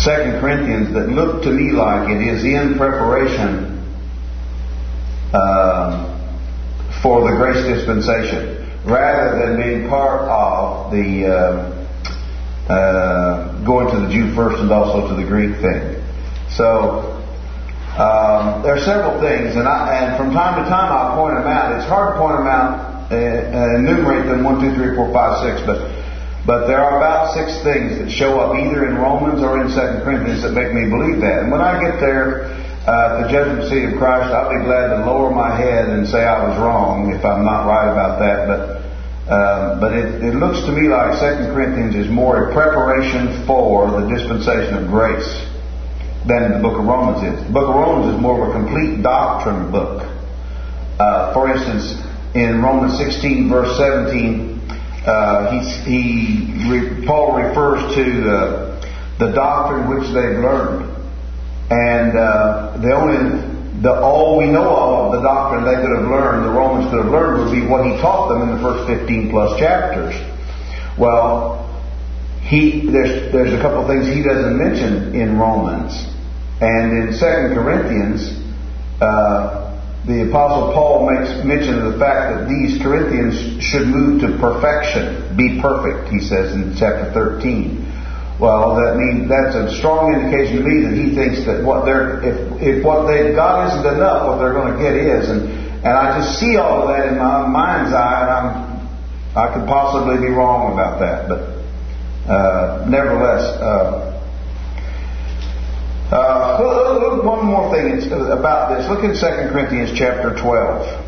2 Corinthians that look to me like it is in preparation for the grace dispensation, rather than being part of the going to the Jew first and also to the Greek thing. So there are several things, and from time to time I'll point them out. It's hard to point them out, enumerate them 1, 2, 3, 4, 5, 6, but there are about 6 things that show up either in Romans or in 2 Corinthians that make me believe that. And when I get there, the judgment seat of Christ, I'll be glad to lower my head and say I was wrong if I'm not right about that. But it looks to me like 2 Corinthians is more a preparation for the dispensation of grace than the book of Romans is. The book of Romans is more of a complete doctrine book. For instance, in Romans 16 verse 17, Paul refers to the doctrine which they've learned, and all we know of the doctrine they could have learned, the Romans could have learned, would be what he taught them in the first 15 plus chapters. Well, there's a couple of things he doesn't mention in Romans, and in 2 Corinthians, the Apostle Paul makes mention of the fact that these Corinthians should move to perfection, be perfect, he says in chapter 13. Well, that's a strong indication to me that he thinks that if what they've got isn't enough, what they're going to get is. And I just see all of that in my mind's eye, and I could possibly be wrong about that. But nevertheless, look, one more thing about this. Look in 2 Corinthians chapter 12.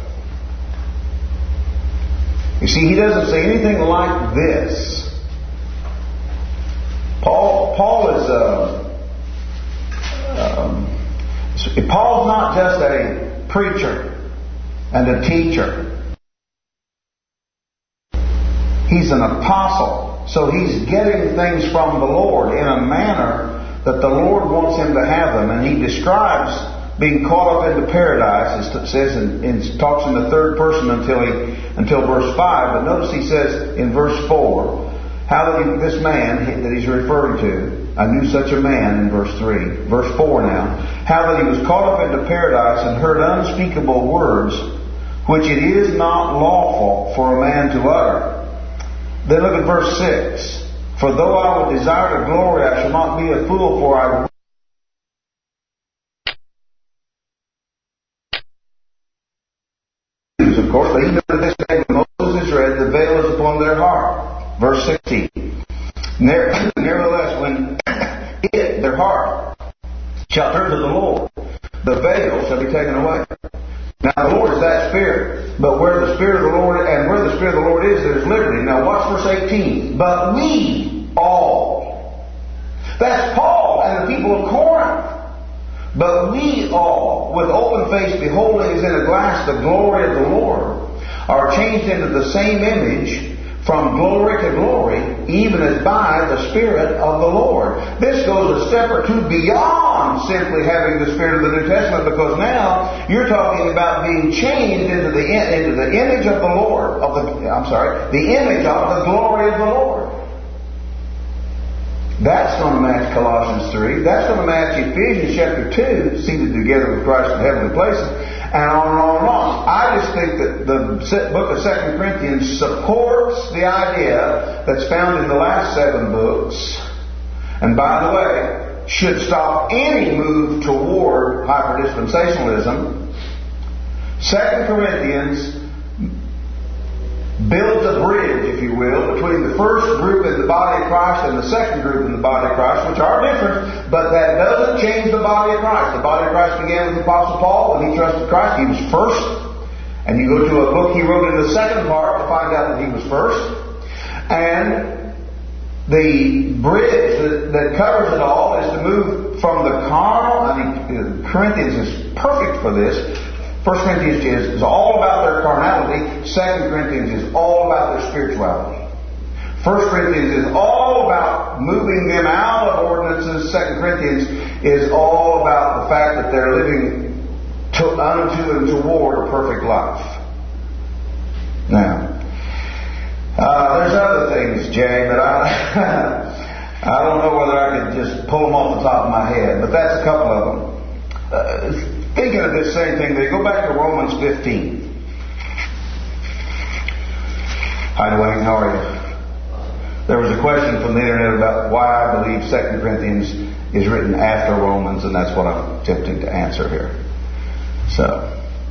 You see, he doesn't say anything like this. Paul's not just a preacher and a teacher. He's an apostle. So he's getting things from the Lord in a manner that the Lord wants him to have them. And he describes being caught up into paradise. It says talks in the third person until verse 5. But notice he says in verse 4, how that this man that he's referring to, I knew such a man in verse 3. Verse 4 now. How that he was caught up into paradise and heard unspeakable words, which it is not lawful for a man to utter. Then look at verse 6. For though I would desire to glory, I shall not be a fool, for I of course, but even to this day when Moses read, the veil is upon their heart. Verse 16. Nevertheless, when their heart, shall turn to the Lord, the veil shall be taken away. Now the Lord is that Spirit, but where the Spirit of the Lord is, there's liberty. Now watch verse 18. But we all, that's Paul and the people of Corinth. But we all, with open face, beholding as in a glass the glory of the Lord, are changed into the same image from glory to glory, even as by the Spirit of the Lord. This goes a step or two beyond simply having the Spirit of the New Testament, because now you're talking about being changed into the image of the Lord, the image of the glory of the Lord. That's going to match Colossians 3. That's going to match Ephesians chapter 2, seated together with Christ in heavenly places, and on and on and on. I just think that the book of 2 Corinthians supports the idea that's found in the last 7 books, and by the way, should stop any move toward hyperdispensationalism. 2 Corinthians builds a bridge, if you will, between the first group in the body of Christ and the second group in the body of Christ, which are different, but that doesn't change the body of Christ. The body of Christ began with the Apostle Paul. When he trusted Christ, he was first. And you go to a book he wrote in the second part to find out that he was first. And the bridge that covers it all is to move from the carnal. Corinthians is perfect for this. 1 Corinthians is all about their carnality. 2 Corinthians is all about their spirituality. 1 Corinthians is all about moving them out of ordinances. 2 Corinthians is all about the fact that they're living unto and toward a perfect life. Now, there's other things, Jay, but I don't know whether I could just pull them off the top of my head, but that's a couple of them. Thinking of this same thing, they go back to Romans 15. Hi, Dwayne. How are you? There was a question from the internet about why I believe 2 Corinthians is written after Romans, and that's what I'm attempting to answer here. So,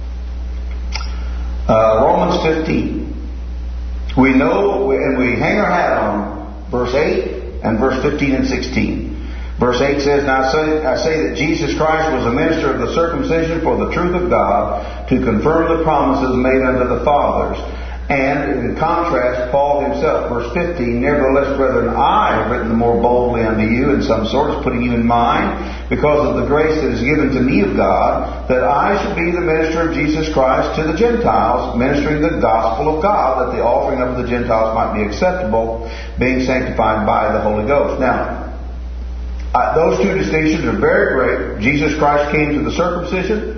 Romans 15. We know, and we hang our hat on verse 8 and verse 15 and 16. Verse 8 says, Now I say that Jesus Christ was a minister of the circumcision for the truth of God, to confirm the promises made unto the fathers. And in contrast, Paul himself, verse 15, Nevertheless, brethren, I have written the more boldly unto you, in some sorts, putting you in mind, because of the grace that is given to me of God, that I should be the minister of Jesus Christ to the Gentiles, ministering the gospel of God, that the offering of the Gentiles might be acceptable, being sanctified by the Holy Ghost. Now, those two distinctions are very great. Jesus Christ came to the circumcision,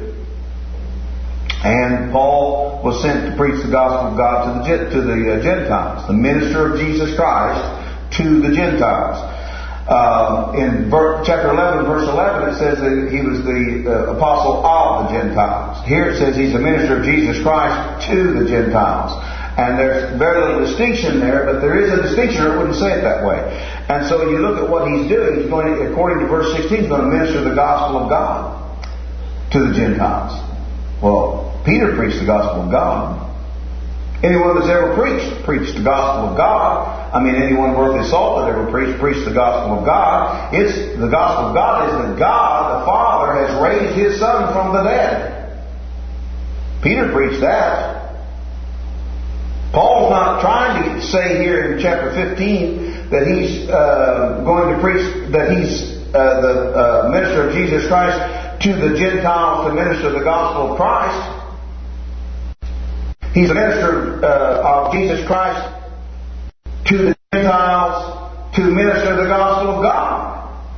and Paul was sent to preach the gospel of God to the Gentiles, the minister of Jesus Christ to the Gentiles. In chapter 11, verse 11, it says that he was the apostle of the Gentiles. Here it says he's a minister of Jesus Christ to the Gentiles. And there's very little distinction there, but there is a distinction, or it wouldn't say it that way. And so you look at what he's doing, he's going to, according to verse 16, he's going to minister the gospel of God to the Gentiles. Well, Peter preached the gospel of God. Anyone that's ever preached the gospel of God. I mean, anyone worth his salt that ever preached the gospel of God. It's the gospel of God is that God, the Father, has raised His Son from the dead. Peter preached that. Paul's not trying to say here in chapter 15 that he's going to preach, that he's the minister of Jesus Christ to the Gentiles to minister the gospel of Christ. He's a minister of Jesus Christ to the Gentiles to minister the gospel of God.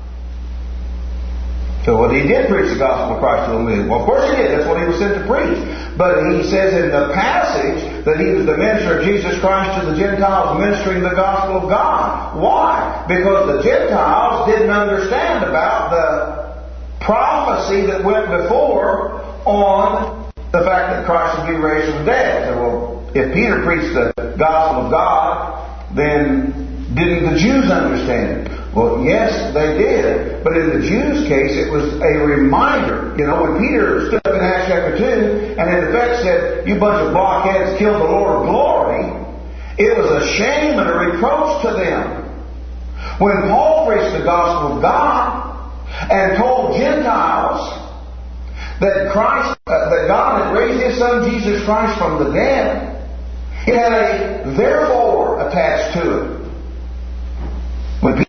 So what he did preach the gospel of Christ to them. Well, of course he did. That's what he was sent to preach. But he says in the passage that he was the minister of Jesus Christ to the Gentiles, ministering the gospel of God. Why? Because the Gentiles didn't understand about the prophecy that went before on the fact that Christ would be raised from the dead. So, well, if Peter preached the gospel of God, then didn't the Jews understand it? Well, yes, they did. But in the Jews' case, it was a reminder. You know, when Peter stood up in Acts chapter 2 and in effect said, "You bunch of blockheads killed the Lord of glory," it was a shame and a reproach to them. When Paul preached the gospel of God and told Gentiles that that God had raised His Son Jesus Christ from the dead, it had a therefore attached to it. When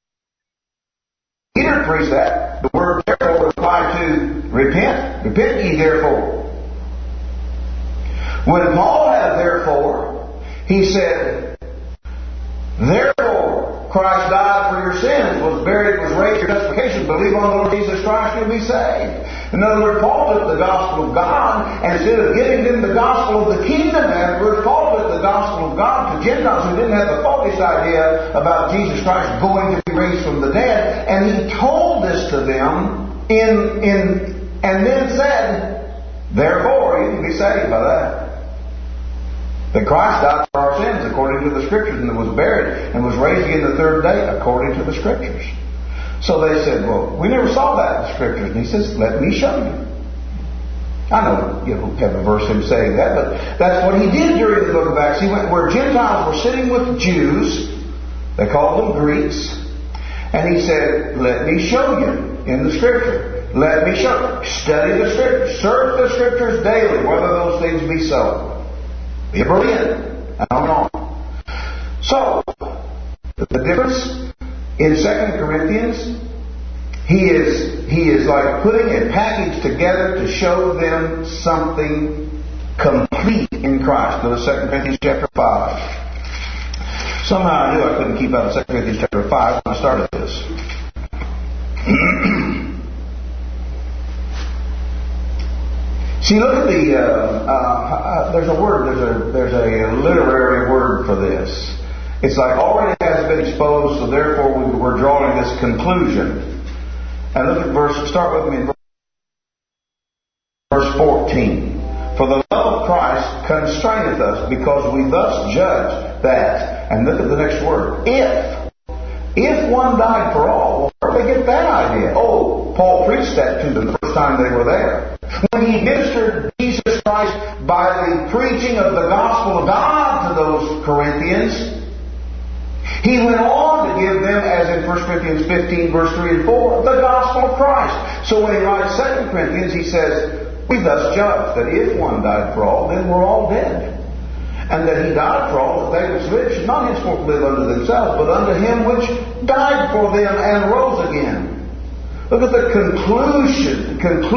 Peter preached that, the word therefore was applied to repent. Repent ye therefore. When Paul had therefore, he said, therefore Christ died for your sins, was buried, was raised for your justification. Believe on the Lord Jesus Christ, you'll be saved. In other words, Paul took the gospel of God, and instead of giving them the gospel of the kingdom afterwards, Paul took the gospel of God to Gentiles who didn't have the faultless idea about Jesus Christ going to be raised from the dead, and he told this to them and then said, therefore, you can be saved by that. That Christ died for our sins according to the Scriptures, and was buried and was raised again the third day according to the Scriptures. So they said, well, we never saw that in the Scriptures. And he says, let me show you. I know you don't have a verse him saying that, but that's what he did during the book of Acts. He went where Gentiles were sitting with Jews. They called them Greeks. And he said, let me show you in the Scripture. Let me show you. Study the Scriptures. Search the Scriptures daily, whether those things be so. Be brilliant. I don't know. So, the difference in 2 Corinthians, he is like putting a package together to show them something complete in Christ. Go to 2 Corinthians chapter 5. Somehow I knew I couldn't keep out of 2 Corinthians chapter 5 when I started this. See, look at there's a word, there's a literary word for this. It's like already has been exposed, so therefore we're drawing this conclusion. And look at start with me in verse 14. For the love of Christ constraineth us, because we thus judge that, and look at the next word, if one died for all, well, where did they get that idea? Oh, Paul preached that to them the first time they were there. When he ministered Jesus Christ by the preaching of the gospel of God to those Corinthians, he went on to give them, as in 1 Corinthians 15, verse 3 and 4, the gospel of Christ. So when he writes 2 Corinthians, he says, we thus judge that if one died for all, then we're all dead. And that he died for all, that they which live should not henceforth live unto themselves, but unto him which died for them and rose again. Look at the conclusive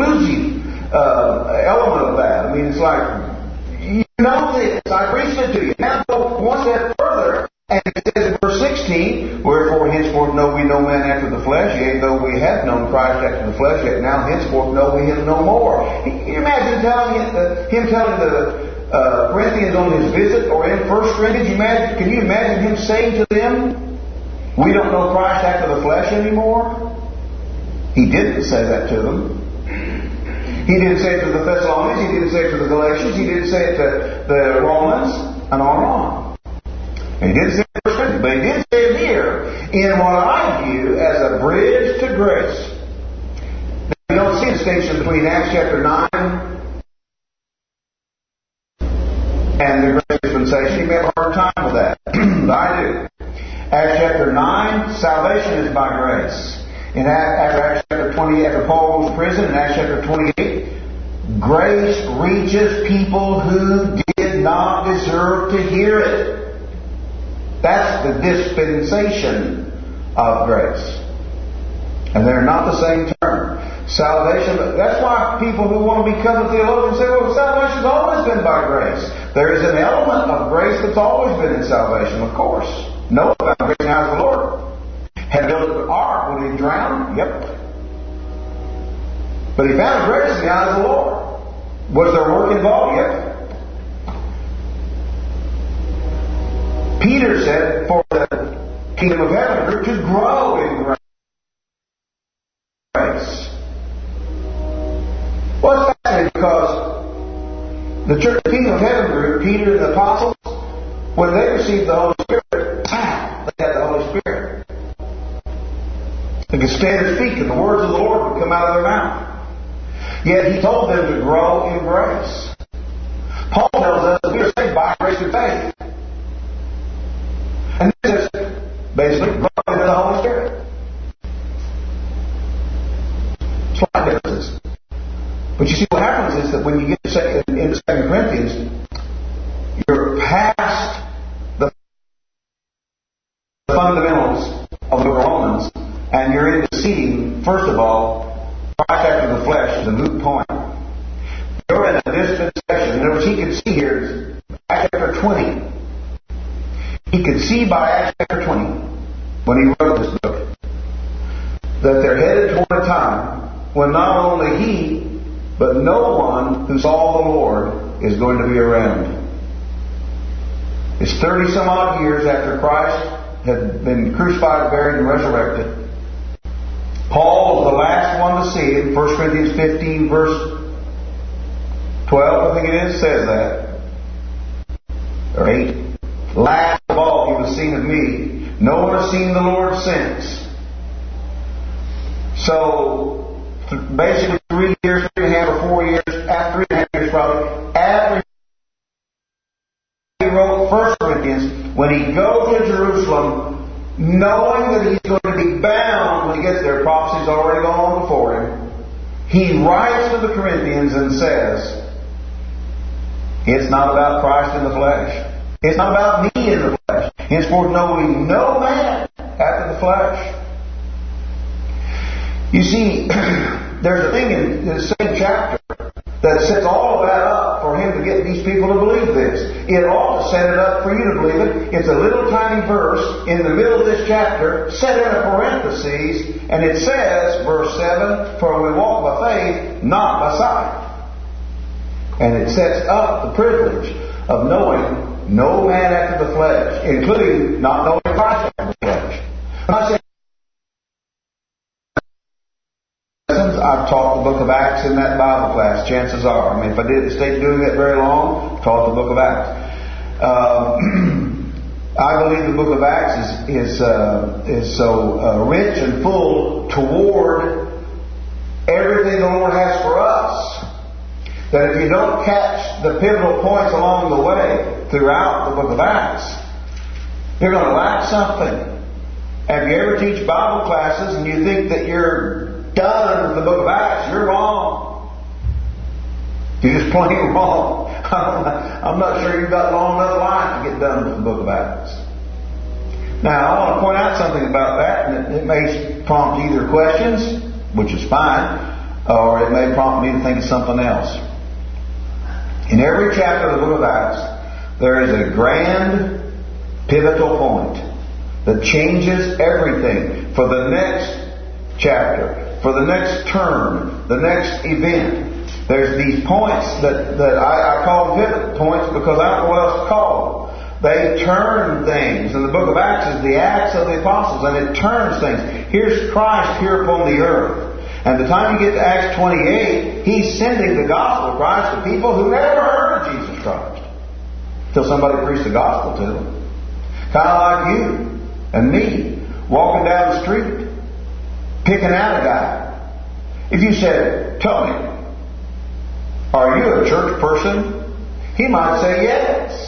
element of that. I mean, it's like, you know this, I preached it to you. Now go one step further, and it says in verse 16, wherefore henceforth know we no man after the flesh, yea, though we have known Christ after the flesh, yet now henceforth know we him no more. Can you imagine him telling the Corinthians on his visit, or in 1 Corinthians, can you imagine him saying to them, we don't know Christ after the flesh anymore? He didn't say that to them. He didn't say it to the Thessalonians, he didn't say it to the Galatians, he didn't say it to the Romans, and on. And he didn't say it to 1 Corinthians, but he did say it here in what I view as a bridge to grace. Now, you don't see a distinction between Acts chapter 9 and the great dispensation. You may have a hard time with that. But I do. Acts chapter 9, salvation is by grace. In Acts chapter 20, after Paul goes to prison, in Acts chapter 28, grace reaches people who did not deserve to hear it. That's the dispensation of grace. And they're not the same term. Salvation, that's why people who want to become a theologian say, well, salvation's always been by grace. There is an element of grace that's always been in salvation, of course. Noah found grace in the eyes of the Lord. Had built an ark when he drowned? Yep. But he found grace in the eyes of the Lord. Was there work involved? Yep. Peter said, for the kingdom of heaven group to grow in grace. Well, it's fascinating because the church, the kingdom of heaven group, Peter and the apostles, when they received the Holy Spirit, they had the Holy Spirit. They could stand and speak, and the words of the Lord would come out of their mouth. Yet He told them to grow in grace. Paul tells us we are saved by grace through faith. And this is basically growing into the Holy Spirit. Slight differences. But you see, what happens is that when you get into 2 Corinthians, you're past the fundamentals of the Romans, and you're into seeing, first of all, Christ after the flesh is a moot point. You're in a dispensation. In other words, he could see here, Acts chapter 20. He could see by Acts chapter 20, when he wrote this book, that they're headed toward a time when not only he, but no one who saw the Lord is going to be around. It's 30 some odd years after Christ had been crucified, buried, and resurrected. Paul was the last one to see him. 1 Corinthians 15 verse 12, I think it is, says that. Or 8. Last of all, he was seen of me. No one has seen the Lord since. So, basically 3 years, 3.5 or 4 years, after 3.5 years probably, after he wrote 1 Corinthians, when he goes to Jerusalem, knowing that he's going to be bound when he gets there, prophecy's already gone on before him, he writes to the Corinthians and says, it's not about Christ in the flesh. It's not about me in the flesh. Henceforth know we no man after the flesh. You see, there's a thing in the same chapter that sets all of that up for him to get these people to believe this. It ought to set it up for you to believe it. It's a little tiny verse in the middle of this chapter, set in a parenthesis, and it says, verse 7, for we walk by faith, not by sight. And it sets up the privilege of knowing knowing no man after the flesh, including not knowing Christ after the flesh. I've taught the book of Acts in that Bible class, chances are. I mean, if I didn't stay doing it very long, I've taught the book of Acts. I believe the book of Acts is so rich and full toward everything the Lord has for us, that if you don't catch the pivotal points along the way throughout the book of Acts, you're going to lack something. If you ever teach Bible classes and you think that you're done with the book of Acts, you're wrong. You're just plain wrong. I'm not sure you've got long enough life to get done with the book of Acts. Now, I want to point out something about that, and it may prompt either questions, which is fine, or it may prompt me to think of something else. In every chapter of the book of Acts, there is a grand pivotal point that changes everything for the next chapter, for the next term, the next event. There's these points that I call pivot points because I don't know what else to call them. They turn things. And the book of Acts is the Acts of the Apostles, and it turns things. Here's Christ here upon the earth. And the time you get to Acts 28, He's sending the gospel of Christ to people who never heard of Jesus Christ, till somebody preached the gospel to them. Kind of like you and me, walking down the street, picking out a guy. If you said, "Tell me, are you a church person?" he might say yes.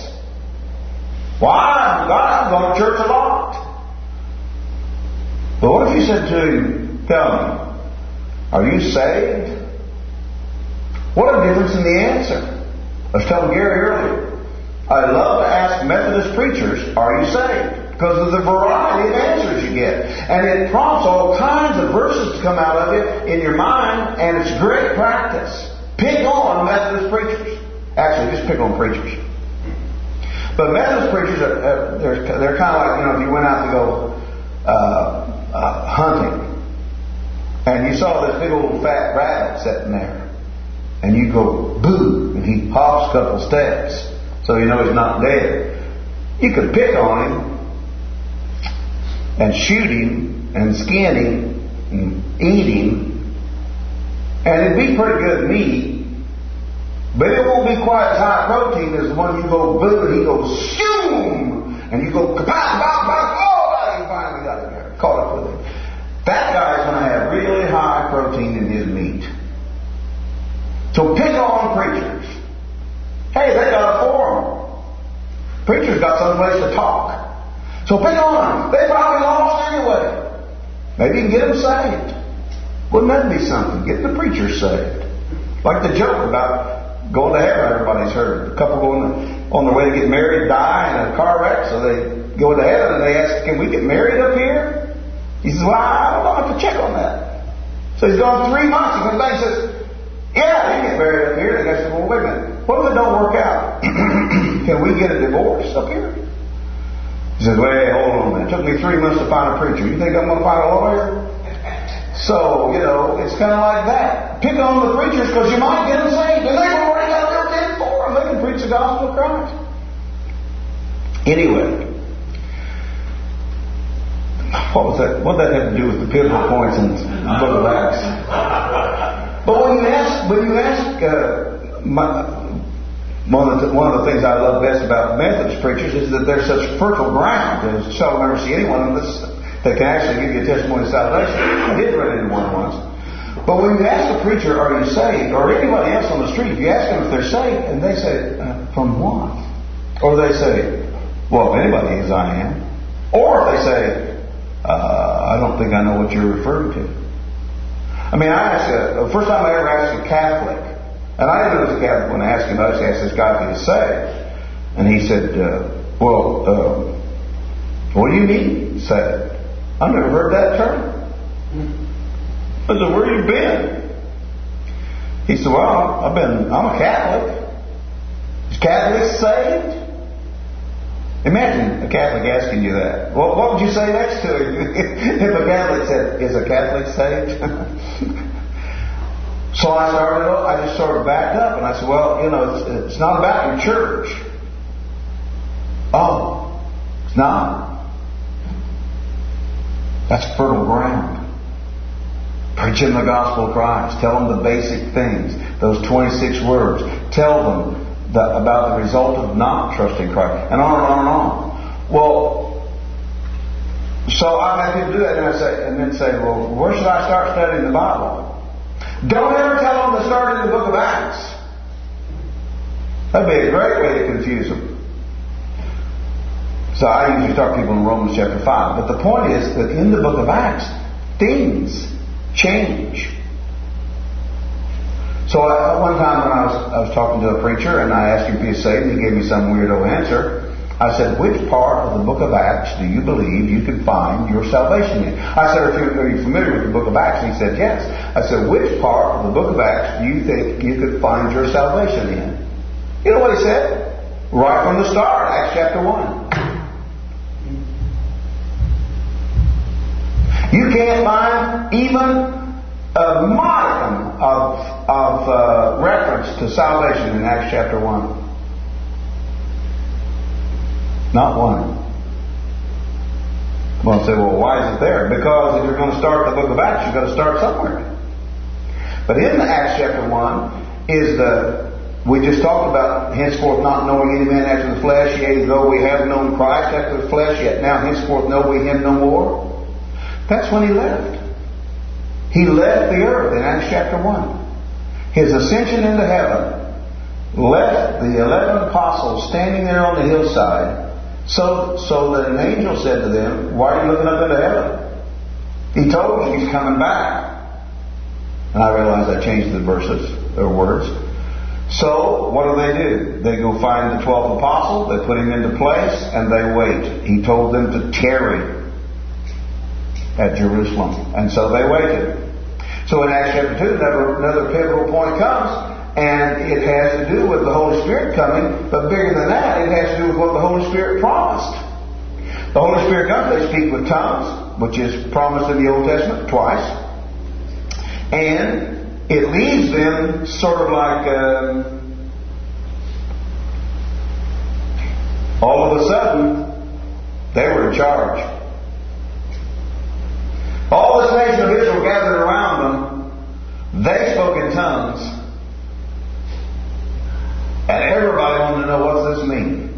Why? I'm going to church a lot. But what if you said to him, "Tell me, are you saved?" What a difference in the answer. I was telling Gary earlier, I love to ask Methodist preachers, "Are you saved?" because of the variety of answers you get. And it prompts all kinds of verses to come out of it in your mind, and it's great practice. Pick on Methodist preachers. Actually, just pick on preachers. But Methodist preachers, they're kind of like, if you went out to go hunting, and you saw this big old fat rabbit sitting there, and you go, "Boo," and he hops a couple steps, so you know he's not dead. You could pick on him, and shoot him, and skin him, and eat him, and it'd be pretty good meat, but it won't be quite as high protein as the one you go boo, and he goes shoom, and you go kapow, kapow, kapow, oh, you finally got it there, caught up with him. That guy's going to have really high protein in his meat. So pick on preachers. Hey, they got a forum. Preachers got someplace to talk. So pick on them. They probably lost anyway. Maybe you can get them saved. Wouldn't that be something? Get the preacher saved. Like the joke about going to heaven, everybody's heard. A couple going on their way to get married, die in a car wreck, so they go to heaven and they ask, "Can we get married up here?" He says, "Well, I don't know, I have to check on that." So he's gone 3 months. He comes back and says, "Yeah, they get married up here." And they say, "Well, wait a minute. What if it don't work out? Can we get a divorce up here?" He says, "Well, hold on a minute. It took me 3 months to find a preacher. You think I'm going to find a lawyer?" So, it's kind of like that. Pick on the preachers because you might get them saved. And they've already got their dead for them. They can preach the gospel of Christ. Anyway, what was that? What did that have to do with the pivotal points in the book of Acts? But when you ask, one of the things I love best about Methodist preachers is that they're such fertile ground. I seldom ever see anyone that can actually give you a testimony of salvation. I did run into one once. But when you ask a preacher, "Are you saved?" or anybody else on the street, if you ask them if they're saved, and they say, "From what?" Or they say, "Well, if anybody is, I am." Or they say, "I don't think I know what you're referring to." I mean, the first time I ever asked a Catholic, and I didn't know it was a Catholic when I asked him, I just asked this guy if he was saved. And he said, "What do you mean, saved? I've never heard that term." I said, "Where you been?" He said, "Well, I'm a Catholic." Is Catholics saved? Imagine a Catholic asking you that. What would you say next to him if a Catholic said, "Is a Catholic saved?" So I just sort of backed up and I said, "Well, it's not about your church. Oh, it's not. That's fertile ground. Preaching the gospel of Christ. Tell them the basic things. Those 26 words. Tell them about the result of not trusting Christ. And on and on and on. Well, so I've had people do that and then say, well, where should I start studying the Bible? Don't ever tell them to start in the book of Acts. That'd be a great way to confuse them. So I usually start people in Romans chapter 5. But the point is that in the book of Acts, things change. So one time when I was talking to a preacher and I asked him if he was saved, he gave me some weirdo answer. I said, which part of the book of Acts do you believe you can find your salvation in? I said, are you familiar with the book of Acts? And he said, yes. I said, which part of the book of Acts do you think you could find your salvation in? You know what he said? Right from the start, Acts chapter 1. You can't find even a modicum of reference to salvation in Acts chapter 1. Not one. Well, say, well, why is it there? Because if you're going to start the book of Acts, you've got to start somewhere. But in the Acts chapter 1 is we just talked about henceforth not knowing any man after the flesh, yea, though we have known Christ after the flesh, yet now henceforth know we him no more. That's when he left. He left the earth in Acts chapter 1. His ascension into heaven left the 11 apostles standing there on the hillside, so that an angel said to them, why are you looking up into heaven? He told you he's coming back. And I realized I changed the verses, or words. So, what do? They go find the 12th apostle, they put him into place, and they wait. He told them to tarry at Jerusalem. And so they waited. So in Acts chapter 2, another pivotal point comes, and it has to do with the Holy Spirit coming, but bigger than that, it has to do with what the Holy Spirit promised. The Holy Spirit comes, they speak with tongues, which is promised in the Old Testament twice, and it leaves them sort of like all of a sudden they were in charge. All this nation of Israel gathered around them. They spoke in tongues. And everybody wanted to know, what does this mean?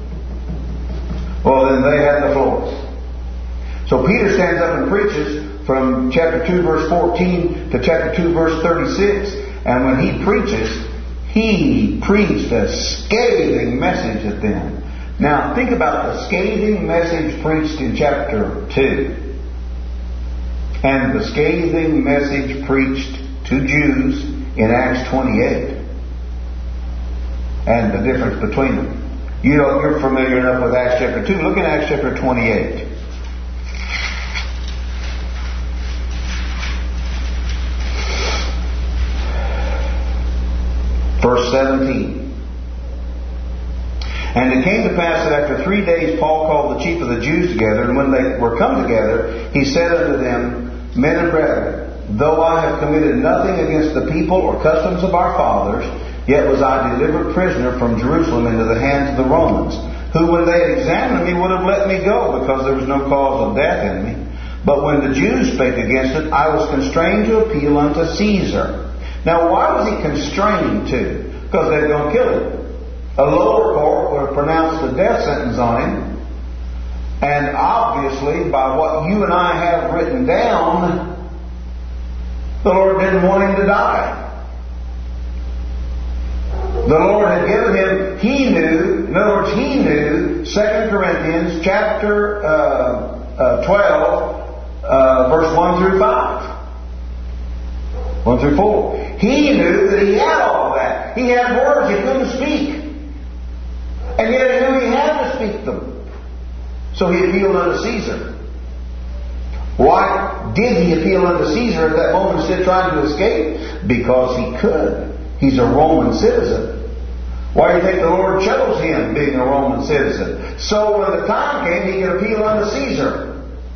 Well, then they had the floor. So Peter stands up and preaches from chapter 2 verse 14 to chapter 2 verse 36. And when he preaches, he preached a scathing message at them. Now think about the scathing message preached in chapter 2. And the scathing message preached to Jews in Acts 28. And the difference between them. You're familiar enough with Acts chapter 2. Look at Acts chapter 28. Verse 17. And it came to pass that after 3 days Paul called the chief of the Jews together, and when they were come together, he said unto them, Men and brethren, though I have committed nothing against the people or customs of our fathers, yet was I delivered prisoner from Jerusalem into the hands of the Romans, who when they had examined me would have let me go, because there was no cause of death in me. But when the Jews spake against it, I was constrained to appeal unto Caesar. Now why was he constrained to? Because they were going to kill him. A lower court would have pronounced the death sentence on him. And obviously, by what you and I have written down, the Lord didn't want him to die. The Lord had given him, he knew, in other words, he knew, 2 Corinthians chapter 12, verse 1 through 5. 1 through 4. He knew that he had all of that. He had words he couldn't speak. And yet he knew he had to speak them. So he appealed unto Caesar. Why did he appeal unto Caesar at that moment instead of trying to escape? Because he could. He's a Roman citizen. Why do you think the Lord chose him, being a Roman citizen? So when the time came, he could appeal unto Caesar.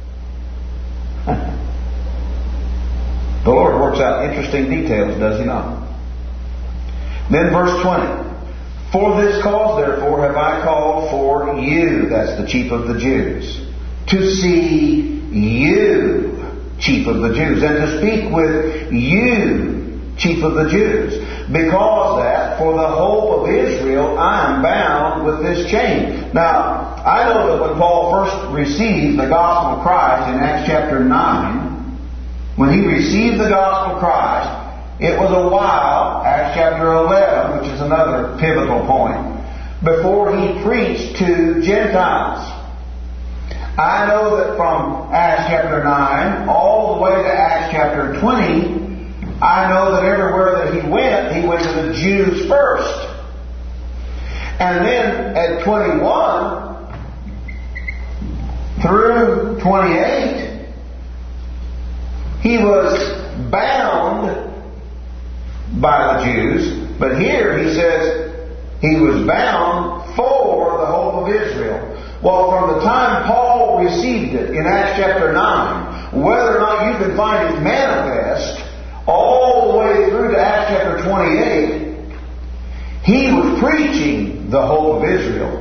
The Lord works out interesting details, does he not? Then verse 20. For this cause, therefore, have I called for you, that's the chief of the Jews, to see you, chief of the Jews, and to speak with you, chief of the Jews, because that for the hope of Israel I am bound with this chain. Now, I know that when Paul first received the gospel of Christ in Acts chapter 9, when he received the gospel of Christ, it was a while, Acts chapter 11, which is another pivotal point, before he preached to Gentiles. I know that from Acts chapter 9 all the way to Acts chapter 20, I know that everywhere that he went to the Jews first. And then at 21 through 28, he was bound by the Jews. But here he says he was bound for the hope of Israel. Well, from the time Paul received it in Acts chapter 9, whether or not you can find it manifest, all the way through to Acts chapter 28, he was preaching the hope of Israel.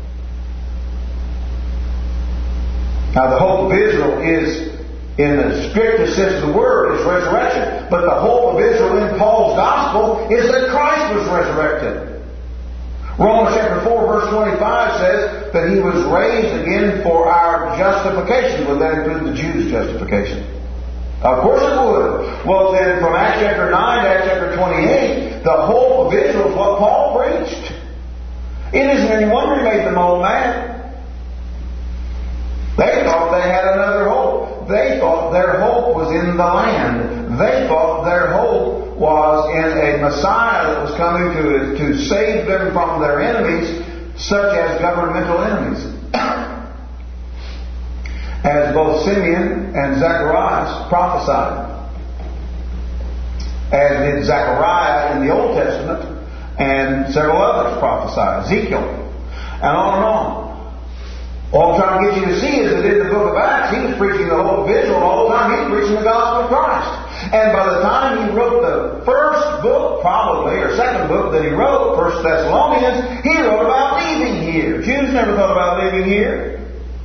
Now, the hope of Israel is, in the strictest sense of the word, is resurrection. But the hope of Israel in Paul's gospel is that Christ was resurrected. Romans chapter 4 verse 25 says that he was raised again for our justification. Would that include the Jews' justification? Of course it would. Well then, from Acts chapter 9 to Acts chapter 28, the hope of Israel is what Paul preached. It isn't any wonder he made them old man. They thought they had another hope. They thought their hope was in the land. They thought their hope was in a Messiah that was coming to save them from their enemies, such as governmental enemies. As both Simeon and Zacharias prophesied. As did Zechariah in the Old Testament, and several others prophesied. Ezekiel, and on and on. All I'm trying to get you to see is that in the book of Acts, he was preaching the hope of Israel, and all the time he was preaching the gospel of Christ. And by the time he wrote the first book, probably, or second book that he wrote, 1 Thessalonians, he wrote about leaving here. Jews never thought about leaving here.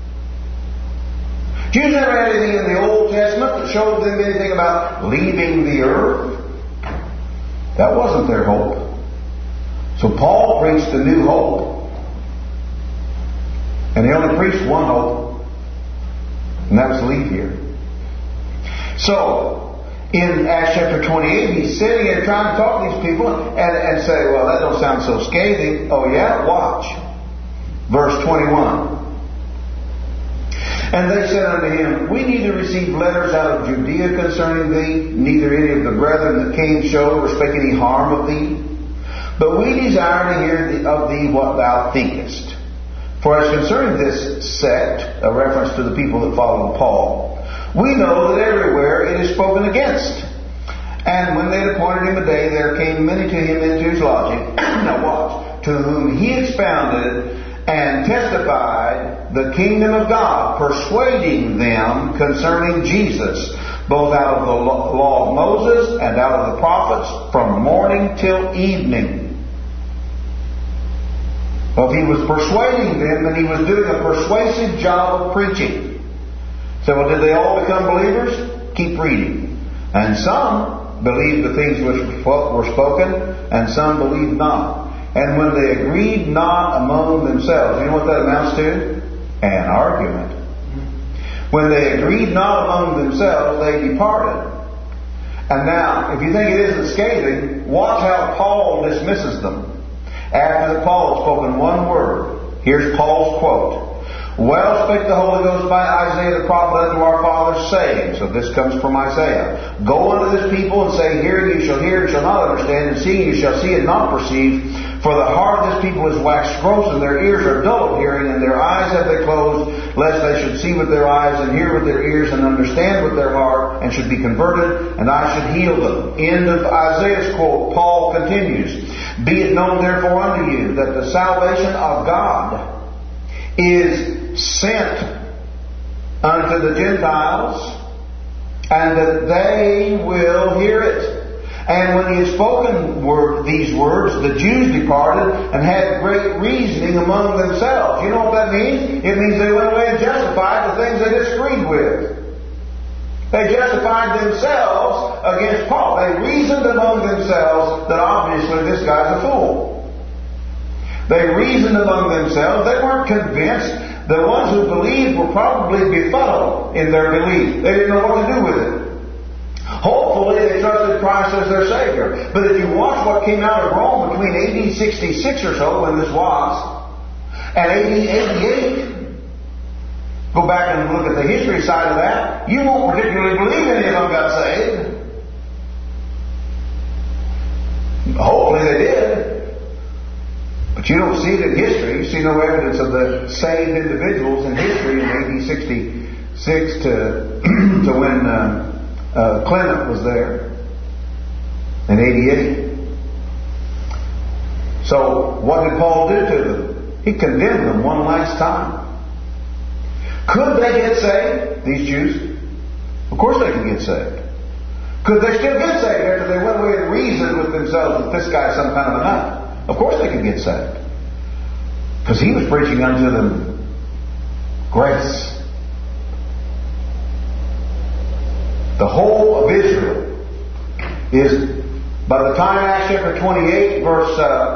Jews never had anything in the Old Testament that showed them anything about leaving the earth. That wasn't their hope. So Paul preached a new hope. And he only preached one hope, and that was leave here. So, in Acts chapter 28, he's sitting there trying to talk to these people and say, well, that don't sound so scathing. Oh yeah? Watch. Verse 21. And they said unto him, we neither received letters out of Judea concerning thee, neither any of the brethren that came showed respect any harm of thee. But we desire to hear of thee what thou thinkest. For as concerning this sect, a reference to the people that followed Paul, we know that everywhere it is spoken against. And when they had appointed him a day, there came many to him into his lodging, now watch, to whom he expounded and testified the kingdom of God, persuading them concerning Jesus, both out of the law of Moses and out of the prophets, from morning till evening. Well, if he was persuading them, then he was doing a persuasive job of preaching. So, well, did they all become believers? Keep reading. And some believed the things which were spoken, and some believed not. And when they agreed not among themselves, you know what that amounts to? An argument. When they agreed not among themselves, they departed. And now, if you think it isn't scathing, watch how Paul dismisses them. After that Paul had spoken one word, here's Paul's quote. Well spake the Holy Ghost by Isaiah the prophet unto our fathers, saying, so this comes from Isaiah, go unto this people and say, hearing you shall hear and shall not understand, and seeing you shall see and not perceive. For the heart of this people is waxed gross, and their ears are dull of hearing, and their eyes have they closed, lest they should see with their eyes, and hear with their ears, and understand with their heart, and should be converted, and I should heal them. End of Isaiah's quote. Paul continues, be it known therefore unto you, that the salvation of God is sent unto the Gentiles, and that they will hear it. And when he had spoken these words, the Jews departed and had great reasoning among themselves. You know what that means? It means they went away and justified the things they disagreed with. They justified themselves against Paul. They reasoned among themselves that obviously this guy's a fool. They reasoned among themselves. They weren't convinced. The ones who believed were probably befuddled in their belief. They didn't know what to do with it. Hopefully they trusted Christ as their Savior. But if you watch what came out of Rome between AD 66 or so, when this was, and AD 88, go back and look at the history side of that, you won't particularly believe any of them got saved. Hopefully they did. But you don't see it in history. You see no evidence of the saved individuals in history in AD 66 to when Clement was there in 88. So what did Paul do to them? He condemned them one last time. Could they get saved, these Jews? Of course they could get saved. Could they still get saved after they went away and reasoned with themselves that this guy's some kind of a nut? Of course they could get saved. Because he was preaching unto them grace. The whole of Israel is, by the time Acts chapter 28, verse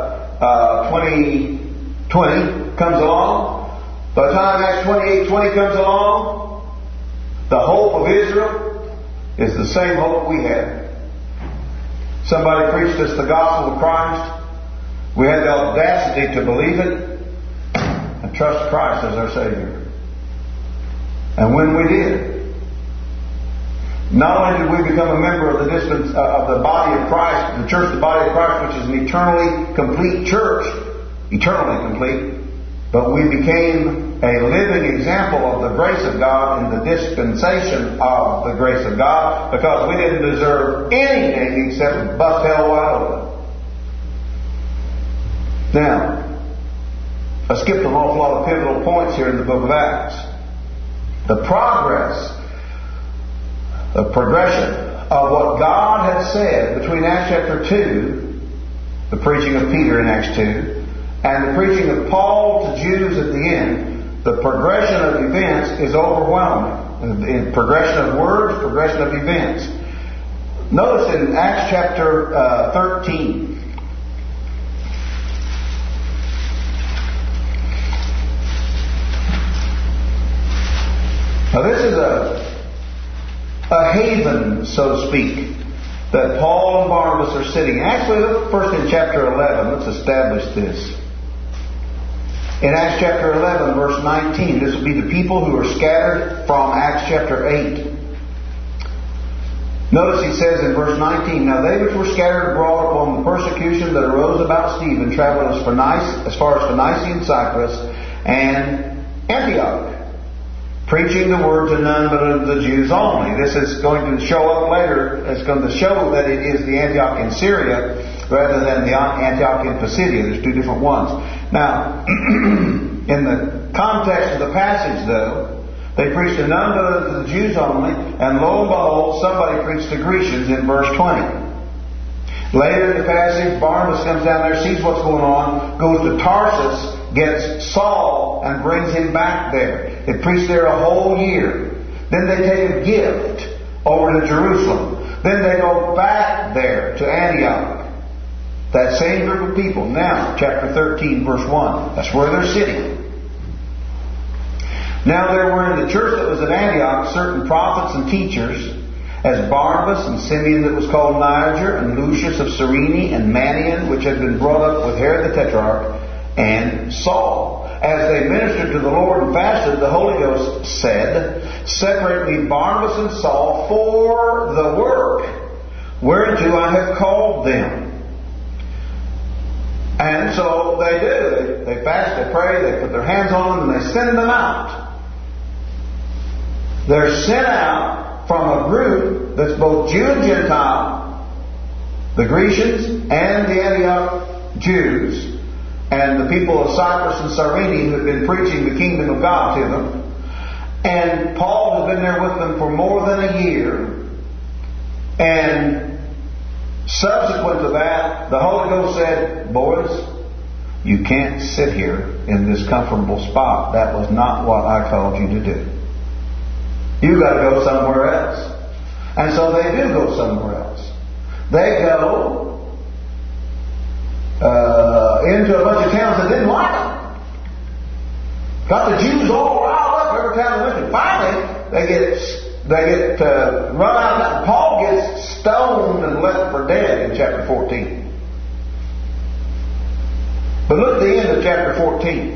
20 comes along, by the time Acts 28:20 comes along, the hope of Israel is the same hope we had. Somebody preached us the gospel of Christ. We had the audacity to believe it and trust Christ as our Savior. And when we did, not only did we become a member of the body of Christ, the church, the body of Christ, which is an eternally complete church, eternally complete, but we became a living example of the grace of God in the dispensation of the grace of God, because we didn't deserve anything except bust hell wide open. Now, I skipped an awful lot of pivotal points here in the book of Acts. The progression of what God had said between Acts chapter 2, the preaching of Peter in Acts 2, and the preaching of Paul to Jews at the end, the progression of events is overwhelming. In progression of words, progression of events. Notice in Acts chapter 13. Now this is a haven, so to speak, that Paul and Barnabas are sitting. Actually, look first in chapter 11. Let's establish this. In Acts chapter 11, verse 19, this will be the people who are scattered from Acts chapter 8. Notice he says in verse 19, Now they which were scattered abroad upon the persecution that arose about Stephen traveled as far as Phoenicia and Cyprus and Antioch, preaching the word to none but unto the Jews only. This is going to show up later. It's going to show that it is the Antioch in Syria rather than the Antioch in Pisidia. There's two different ones. Now, in the context of the passage, though, they preached to none but unto the Jews only, and lo and behold, somebody preached to Grecians in verse 20. Later in the passage, Barnabas comes down there, sees what's going on, goes to Tarsus, gets Saul, and brings him back there. They preach there a whole year. Then they take a gift over to Jerusalem. Then they go back there to Antioch. That same group of people. Now, chapter 13, verse 1. That's where they're sitting. Now there were in the church that was at Antioch certain prophets and teachers, as Barnabas and Simeon that was called Niger, and Lucius of Cyrene, and Manaen, which had been brought up with Herod the Tetrarch, and Saul. As they ministered to the Lord and fasted, the Holy Ghost said, Separate me Barnabas and Saul for the work whereunto I have called them. And so they do. They fast, they pray, they put their hands on them, and they send them out. They're sent out from a group that's both Jew and Gentile, the Grecians and the Antioch Jews, and the people of Cyprus and Cyrene who have been preaching the kingdom of God to them. And Paul has been there with them for more than a year. And Subsequent to that, the Holy Ghost said, boys, you can't sit here in this comfortable spot. That was not what I called you to do. You've got to go somewhere else. And so they do go somewhere else. They go into a bunch of towns that didn't like them. Got the Jews all riled up every time they went to. Finally, they get run out. Paul gets stoned and left for dead in chapter 14. But look at the end of chapter 14.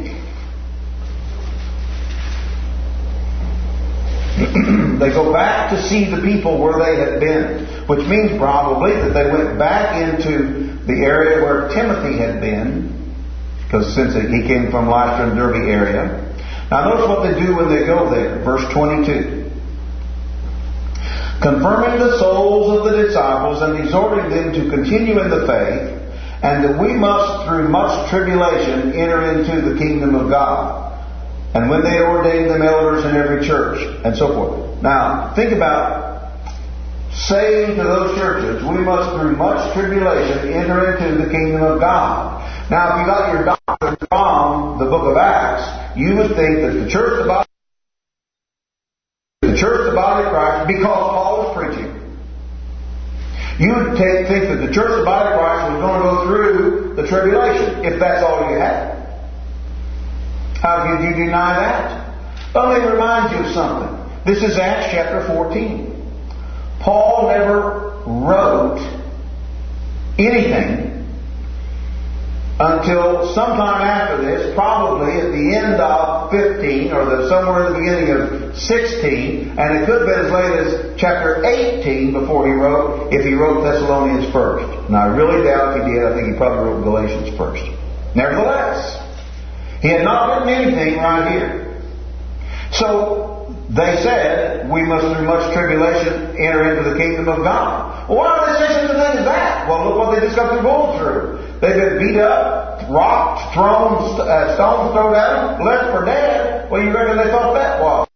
They go back to see the people where they had been, which means probably that they went back into the area where Timothy had been, because since he came from Lystra and Derbe area. Now notice what they do when they go there. Verse 22. Confirming the souls of the disciples and exhorting them to continue in the faith, and that we must through much tribulation enter into the kingdom of God. And when they ordained them elders in every church, and so forth. Now, think about saying to those churches, we must through much tribulation enter into the kingdom of God. Now, if you got your doctrine from the book of Acts, you would think that the church, the body of Christ, because Paul was preaching, you would think that the church, the body of Christ, was going to go through the tribulation, if that's all you had. How could you deny that? Well, let me remind you of something. This is Acts chapter 14. Paul never wrote anything until sometime after this, probably at the end of 15 or somewhere in the beginning of 16, and it could have been as late as chapter 18 before he wrote, if he wrote Thessalonians first. Now, I really doubt if he did. I think he probably wrote Galatians first. Nevertheless, he had not written anything right here. So they said, we must through much tribulation enter into the kingdom of God. Well, why would they say such a thing as that? Well, look what they just got through going through. They've been beat up, rocked, thrown, stones thrown at them, left for dead. What do you reckon they thought that was?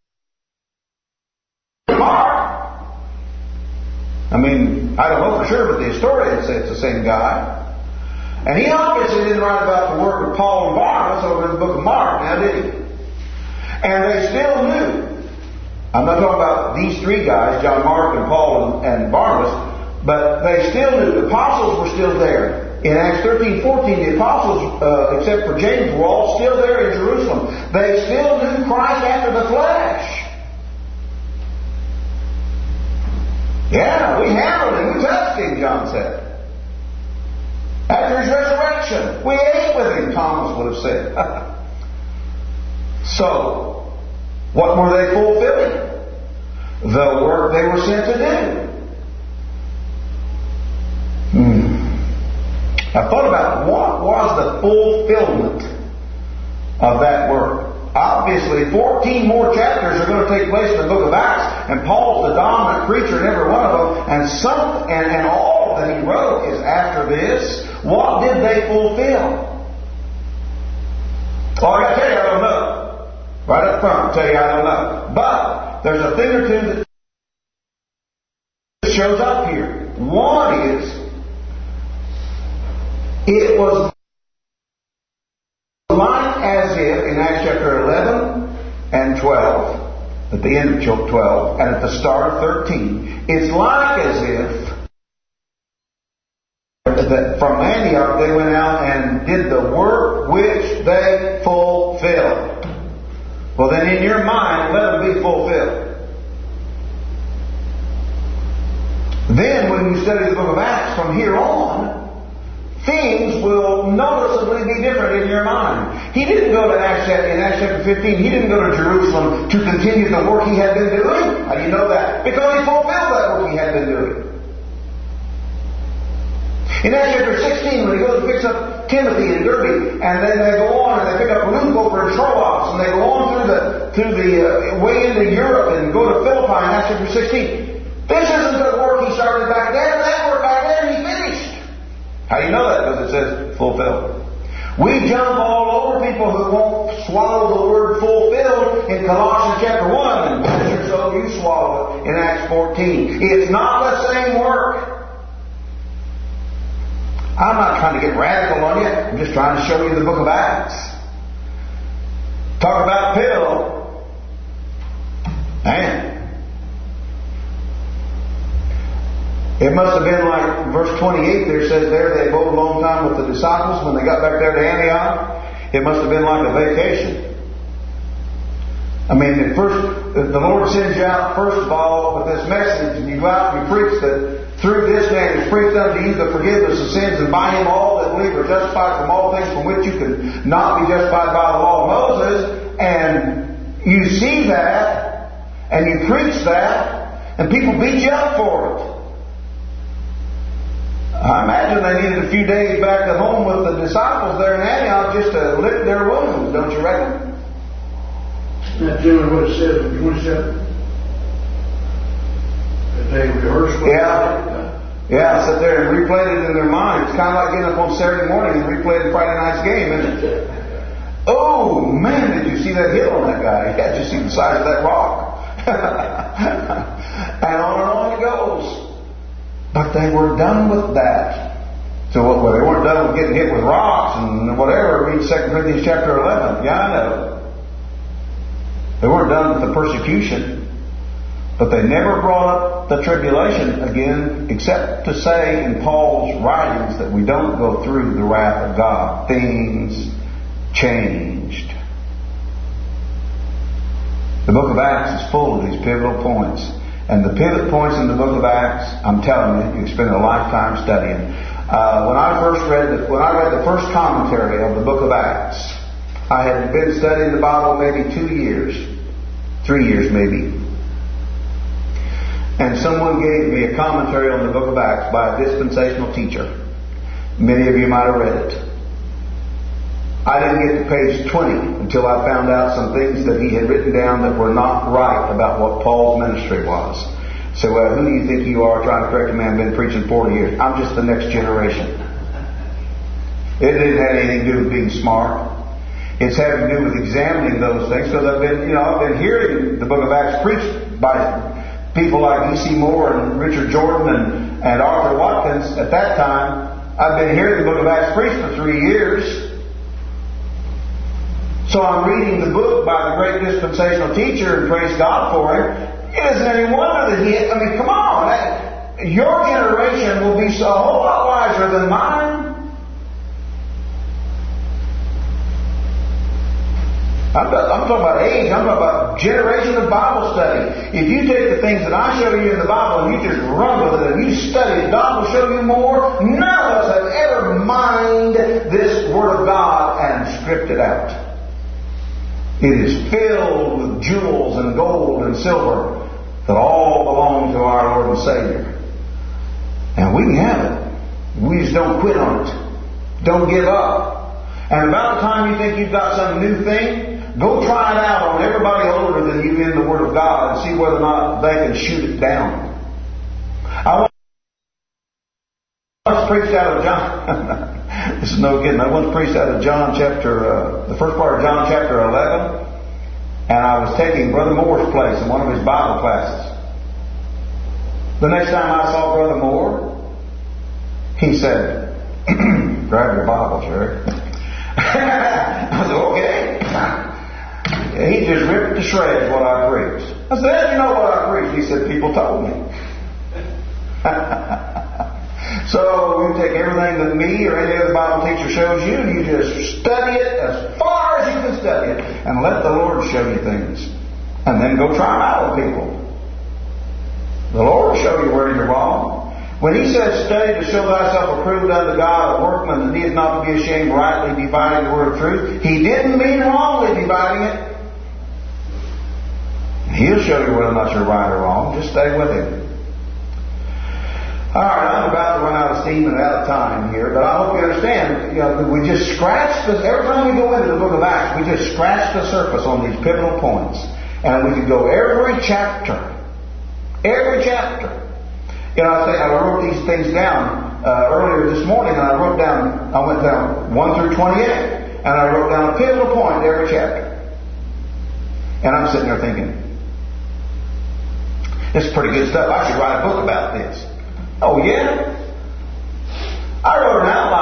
Mark. I mean, I don't know for sure, but the historians say it's the same guy. And he obviously didn't write about the work of Paul and Barnabas over in the book of Mark, now did he? And they still knew. I'm not talking about these three guys, John Mark and Paul and Barnabas, but they still knew. The apostles were still there. In Acts 13, 14, the apostles, except for James, were all still there in Jerusalem. They still knew Christ after the flesh. Yeah, we handled him, we touched him, John said. After his resurrection, we ate with him, Thomas would have said. So, what were they fulfilling? The work they were sent to do. I thought about what was the fulfillment of that work. Obviously, 14 more chapters are going to take place in the book of Acts, and Paul's the dominant preacher in every one of them, and all that he wrote is after this. What did they fulfill? Oh, I got to tell you, I don't know. Right up front, I'll tell you, I don't know. But there's a thing or two that shows up here. One is, it was like as if in Acts chapter 11 and 12, at the end of 12 and at the start of 13, it's like as if that from Antioch they went out and did the work which they fulfilled. Well, then in your mind, let them be fulfilled. Then when you study the book of Acts from here on, things will noticeably be different in your mind. He didn't go to in Acts chapter 15, he didn't go to Jerusalem to continue the work he had been doing. How do you know that? Because he fulfilled that work he had been doing. In Acts chapter 16, when he goes to fix up Timothy and Derbe, and then they go on and they pick up Leucippus and Troas, and they go on through the way into Europe and go to Philippi in Acts chapter 16. This isn't the work he started back there. That work back there he finished. How do you know that? Because it says fulfilled. We jump all over people who won't swallow the word fulfilled in Colossians chapter 1, and bless your soul, you swallow it in Acts 14. It's not the same work. I'm not trying to get radical on you. I'm just trying to show you the book of Acts. Talk about pill. Man. It must have been like verse 28 there says there they abode a long time with the disciples when they got back there to Antioch. It must have been like a vacation. I mean, the Lord sends you out first of all with this message, and you go out and you preach that through this man is preached unto you the forgiveness of sins, and by him all that believe are justified from all things from which you could not be justified by the law of Moses. And you see that, and you preach that, and people beat you up for it. I imagine they needed a few days back at home with the disciples there in Antioch just to lick their wounds, don't you reckon? That generally what it says in 27. That they rehearsed. Yeah, sit there and replayed it in their mind. It's kind of like getting up on Saturday morning and replaying Friday night's game, isn't it? Oh, man, did you see that hit on that guy? Yeah, just see the size of that rock. And on it goes. But they were done with that. So well, they weren't done with getting hit with rocks and whatever. Read 2 Corinthians chapter 11. Yeah, I know. They weren't done with the persecution. But they never brought up the tribulation again, except to say in Paul's writings that we don't go through the wrath of God. Things changed. The book of Acts is full of these pivotal points. And the pivot points in the book of Acts, I'm telling you, you can spend a lifetime studying. When I read the first commentary of the book of Acts, I had been studying the Bible maybe 2 years, 3 years maybe. And someone gave me a commentary on the book of Acts by a dispensational teacher. Many of you might have read it. I didn't get to page 20 until I found out some things that he had written down that were not right about what Paul's ministry was. So who do you think you are trying to correct a man been preaching 40 years? I'm just the next generation. It didn't have anything to do with being smart. It's having to do with examining those things. Because I've been hearing the book of Acts preached by people like E.C. Moore and Richard Jordan and Arthur Watkins. At that time, I've been hearing the book of Acts preached for 3 years. So I'm reading the book by the great dispensational teacher, and praise God for him. It isn't any wonder that come on. Your generation will be a whole lot wiser than mine. I'm talking about age. I'm talking about generation of Bible study. If you take the things that I show you in the Bible and you just run with it and you study it, God will show you more. None of us have ever mined this Word of God and stripped it out. It is filled with jewels and gold and silver that all belong to our Lord and Savior. And we can have it. We just don't quit on it. Don't give up. And about the time you think you've got some new thing, go try it out on everybody older than you in the Word of God and see whether or not they can shoot it down. I once preached out of John. This is no kidding. I once preached out of John the first part of John chapter 11, and I was taking Brother Moore's place in one of his Bible classes. The next time I saw Brother Moore, he said, "Grab your Bible, Jerry." I said, "Okay." He just ripped to shreds what I preached. I said, "How did you know what I preached?" He said, "People told me." So you take everything that me or any other Bible teacher shows you, and you just study it as far as you can study it, and let the Lord show you things. And then go try them out on people. The Lord will show you where you're wrong. When He says, "Study to show thyself approved unto God, a workman that needeth not to be ashamed, rightly dividing the word of truth," He didn't mean wrongly dividing it. He'll show you whether or not you're right or wrong. Just stay with Him. Alright, I'm about to run out of steam and out of time here, but I hope you understand, we just scratched every time we go into the book of Acts, we just scratch the surface on these pivotal points. And we could go every chapter. Every chapter. I wrote these things down earlier this morning, and I went down 1 through 28, and I wrote down a pivotal point in every chapter. And I'm sitting there thinking, this is pretty good stuff. I should write a book about this. Oh, yeah? I wrote an outline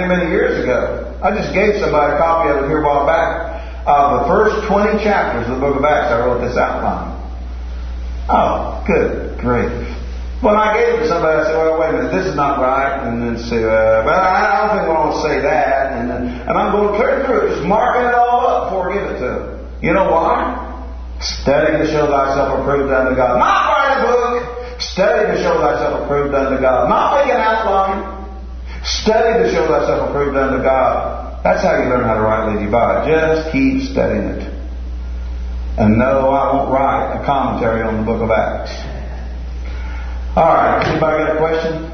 many, many years ago. I just gave somebody a copy of it here a while back. The first 20 chapters of the book of Acts, I wrote this outline. Oh, good grief. When I gave it to somebody, I said, well, wait a minute, this is not right. And then say, well, I don't think I want to say that. And I'm going to clear through it, just marking it all up before I give it to them. You know why? Study to show thyself approved unto God. Not write a book. Study to show thyself approved unto God. Not make an outline. Study to show thyself approved unto God. That's how you learn how to rightly divide. Just keep studying it. And no, I won't write a commentary on the book of Acts. All right. Anybody got a question?